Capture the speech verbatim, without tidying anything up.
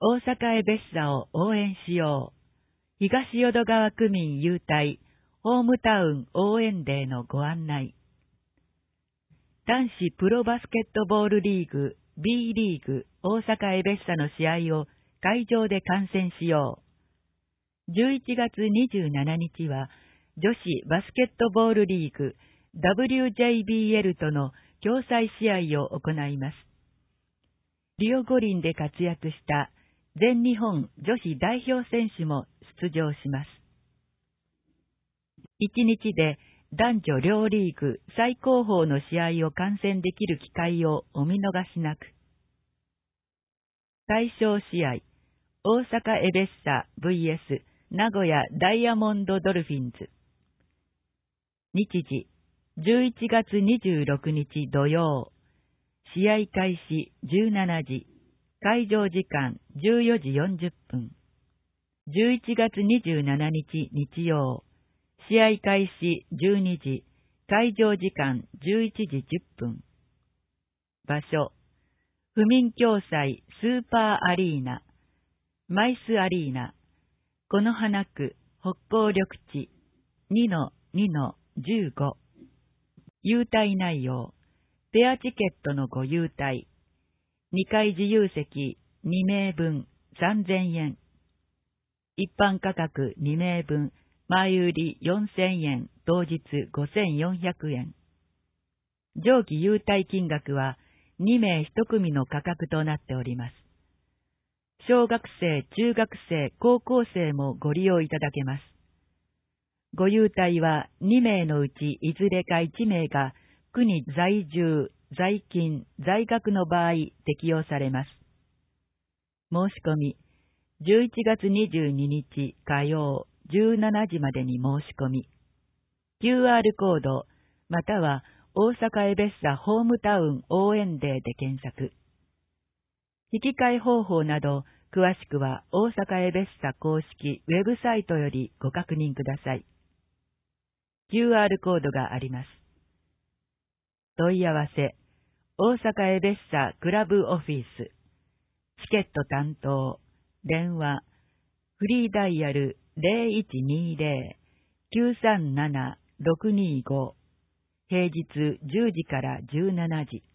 大阪エベッサを応援しよう。東淀川区民優待ホームタウン応援デーのご案内。男子プロバスケットボールリーグ B リーグ大阪エベッサの試合を会場で観戦しよう。じゅういちがつにじゅうしちにちは女子バスケットボールリーグ ダブリュージェイビーエル との共催試合を行います。リオ五輪で活躍した全日本女子代表選手も出場します。いちにちで男女両リーグ最高峰の試合を観戦できる機会をお見逃しなく。対象試合、大阪エベッサ ブイエス 名古屋ダイヤモンドドルフィンズ。日時、じゅういちがつにじゅうろくにち土曜。試合開始じゅうしちじ、会場時間じゅうよじよんじゅっぷん。じゅういちがつにじゅうしちにち日曜。試合開始じゅうにじ、会場時間じゅういちじじゅっぷん。場所、府民共済スーパーアリーナ、マイスアリーナ、此花区北港緑地 にのにのじゅうご。優待内容、ペアチケットのご優待。にかい自由席にめいぶんさんぜんえん。一般価格にめいぶん、前売りよんせんえん、当日ごせんよんひゃくえん。上記優待金額はにめいいち組の価格となっております。小学生、中学生、高校生もご利用いただけます。ご優待はにめいのうちいずれかいちめいが区に在住、在勤、在学の場合適用されます。申し込み、じゅういちがつにじゅうににち火曜じゅうしちじまでに申し込み、キューアール コードまたは大阪エベッサホームタウン応援デーで検索。引き換え方法など詳しくは大阪エベッサ公式ウェブサイトよりご確認ください。キューアール コードがあります。問い合わせ、大阪エベッサクラブオフィス、チケット担当、電話、フリーダイヤル ゼロいちにゼロ きゅうさんなな ろくにご、平日じゅうじからじゅうしちじ。